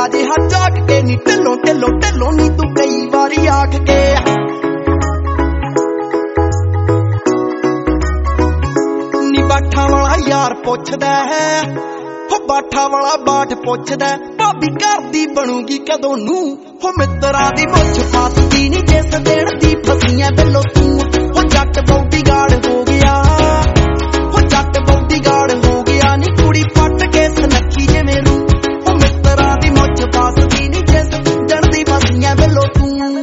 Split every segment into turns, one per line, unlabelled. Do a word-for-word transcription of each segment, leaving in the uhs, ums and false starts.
ਜਿਹਾ ਜਾਗ ਕੇ ਨੀ ਢਿੱਲੋਂ ਢਿੱਲੋਂ ਢਿੱਲੋਂ ਨੀ ਤੂੰ ਕਈ ਵਾਰੀ ਆਖ ਕੇ ਨੀ ਬਾਠਾਂ ਵਾਲਾ ਯਾਰ ਪੁੱਛਦਾ ਹੈ ਹੋ ਬਾਠਾਂ ਵਾਲਾ ਬਾਠ ਪੁੱਛਦਾ ਭਾਬੀ ਘਰ ਦੀ ਬਣੂਗੀ ਕਦੋਂ ਨੂੰ ਹੋ ਮਿੱਤਰਾਂ ਦੀ ਮੁੱਛ ਫਸਦੀ ਨੀ ਜਿਸ ਦਿਨ ਦੀ ਫਸੀਆਂ ਬਿੱਲੋ ਤੂੰ ਹੋ ਜੱਟ ਬੌਡੀਗਾਰਡ ਹੋ ਗਿਆ ਹੋ ਜੱਟ ਬੌਡੀਗਾਰਡ ਹੋ ਗਿਆ ਨੀ ਕੁੜੀ ਪੱਟ ਕੇ ਸਨੱਖੀ ਜਿਵੇਂ ਰੂ ਹੋ ਮਿੱਤਰਾਂ ਦੀ ਮੁੱਛ ਫਸਦੀ ਨੀ ਜਿਸ ਦਿਨ ਦੀ ਫਸੀਆਂ ਬਿੱਲੋ ਤੂੰ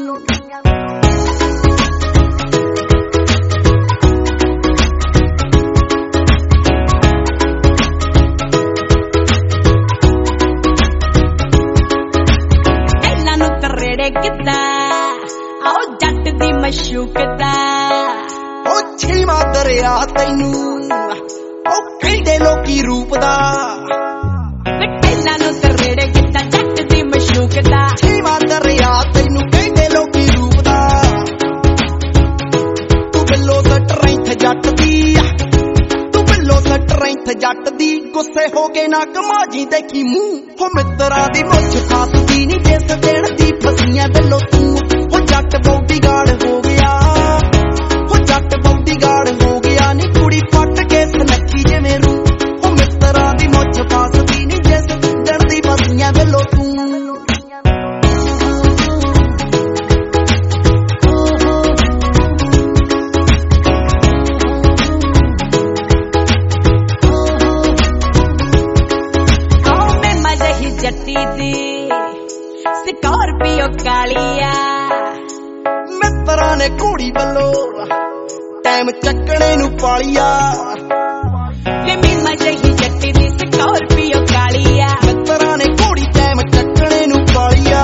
ਕਿੱਦਾਂ ਆਓ ਜੱਟ ਦੀ ਮਸ਼ੂਕਦਾ
ਉਹ ਛੀਵਾਂ ਦਰਿਆ ਤੈਨੂੰ ਉਹ ਕਹਿੰਦੇ ਲੋਕੀ ਰੂਪ ਦਾ
ਇਹਨਾਂ ਨੂੰ ਤਰੇੜੇ ਕਿੱਦਾਂ ਜੱਟ ਦੀ ਮਸ਼ੂਕਦਾ
ਛੀਵਾਂ ਦਰਿਆ ਤੈਨੂੰ ਕਹਿੰਦੇ ਲੋਕੀ ਰੂਪ ਦਾ ਤੂੰ ਬਿੱਲੋ ਸੱਟ ਰੈਂਥ ਜੱਟ ਦੀ ਤੂੰ ਬਿੱਲੋ ਸੱਟ ਰੈਂਥ ਜੱਟ ਦੀ ਗੁੱਸੇ ਹੋ ਕੇ ਨਾ ਕਮਾਜੀ ਦੇਖੀ ਮੂੰਹ ਹੋ ਮਿੱਤਰਾਂ ਦੀ ਮੁੱਛ ਫਸਦੀ ਨੀ ਜਿਸ ਦਿਨ ਦੀ ਫਸੀਆਂ ਬਿੱਲੋ ਤੂੰ ਹੋ ਜੱਟ ਬੌਡੀਗਾਰਡ ਹੋ ਗਿਆ ਹੋ ਜੱਟ ਬੌਡੀਗਾਰਡ ਹੋ ਗਿਆ ਨੀ ਕੁੜੀ ਪੱਟ ਕੇ ਸਨੱਖੀ ਜਿਵੇਂ ਰੂ ਹੋ ਮਿੱਤਰਾਂ ਦੀ ਮੁੱਛ ਫਸਦੀ ਨੀ ਜਿਸ ਦਿਨ ਦੀ ਫਸੀਆਂ ਬਿੱਲੋ ਤੂੰ
ਜੱਟੀ ਦੀ ਸਕਾਰਪੀਓ ਕਾਲੀਆ
ਮਿੱਤਰਾਂ ਨੇ ਘੋੜੀ ਵੱਲੋਂ ਟਾਈਮ ਚੱਕਣੇ ਨੂੰ ਪਾਲੀਆ
ਵੇ ਮੀਮਾ ਜਹੀ ਜੱਟੀ ਦੀ ਸਕਾਰਪੀਓ ਕਾਲੀਆ
ਮਿੱਤਰਾਂ ਨੇ ਘੋੜੀ ਟਾਈਮ ਚੱਕਣੇ ਨੂੰ ਪਾਲੀਆ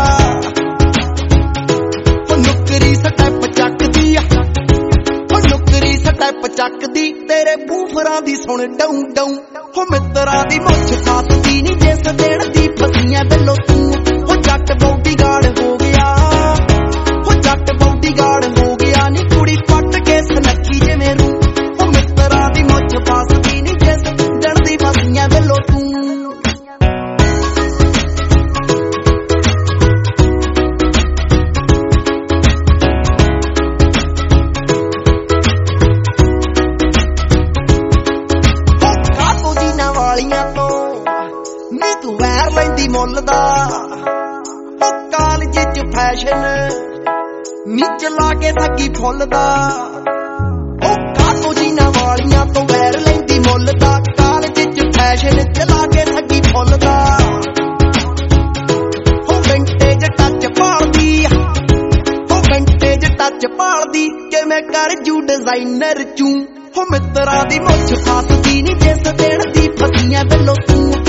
ਉਹ ਨੁਕਰੀ ਸਟੈਪ ਚੱਕਦੀ ਆ ਉਹ ਨੁਕਰੀ ਸਟੈਪ ਚੱਕਦੀ ਤੇਰੇ ਬੂਫਰਾਂ ਦੀ ਸੁਣ ਡਾਉਂ ਡਾਉਂ ਹੋ ਮਿੱਤਰਾਂ ਦੀ ਮੁੱਛ ਫਸਦੀ ਨੀ ਜਿਸ ਦਿਨ ਦੀ ਫਸੀਆਂ ਬਿੱਲੋ ਤੂੰ ਹੋ ਜੱਟ ਬੌਡੀਗਾਰਡ ਹੋ ਗਿਆ ਹੋ ਜੱਟ ਬੌਡੀਗਾਰਡ ਹੋ ਗਿਆ ਨੀ ਕੁੜੀ ਪੱਟ ਕੇ ਸਨੱਖੀ ਜਿਵੇਂ ਰੂ ਹੋ ਮਿੱਤਰਾਂ ਦੀ ਮੁੱਛ ਫਸਦੀ ਨੀ ਜਿਸ ਦਿਨ ਦੀ ਫਸੀਆਂ ਬਿੱਲੋ ਤੂੰ ਵਾਲੀਆਂ ਤੋਂ ਨੀ ਤੂੰ ਵੈਰ ਲੈਂਦੀ ਮੁੱਲ ਦਾ ਉਹ ਕਾਲਜ ਚ ਫੈਸ਼ਨ ਨੀ ਚਲਾ ਕੇ ਸੱਗੀ ਫੁੱਲ ਦਾ ਉਹ ਕਾਤੋਂ ਜੀਨਾ ਵਾਲੀਆਂ ਤੋਂ ਵੈਰ ਲੈਂਦੀ ਮੁੱਲ ਦਾ ਕਾਲਜ ਚ ਫੈਸ਼ਨ ਚਲਾ ਕੇ ਸੱਗੀ ਫੁੱਲ ਦਾ ਉਹ ਵਿੰਟੇਜ ਟੱਚ ਭਾਲਦੀ ਉਹ ਵਿੰਟੇਜ ਟੱਚ ਭਾਲਦੀ ਕਿਵੇਂ ਕਰ ਜੂ ਡਿਜ਼ਾਈਨਰ ਚੂੰ ਹੋ ਮਿੱਤਰਾਂ ਦੀ ਮੁੱਛ ਫਸਦੀ ਨੀ ਜਿਸ ਦਿਨ ਦੀ ਫਸੀਆਂ ਬਿੱਲੋ ਤੂੰ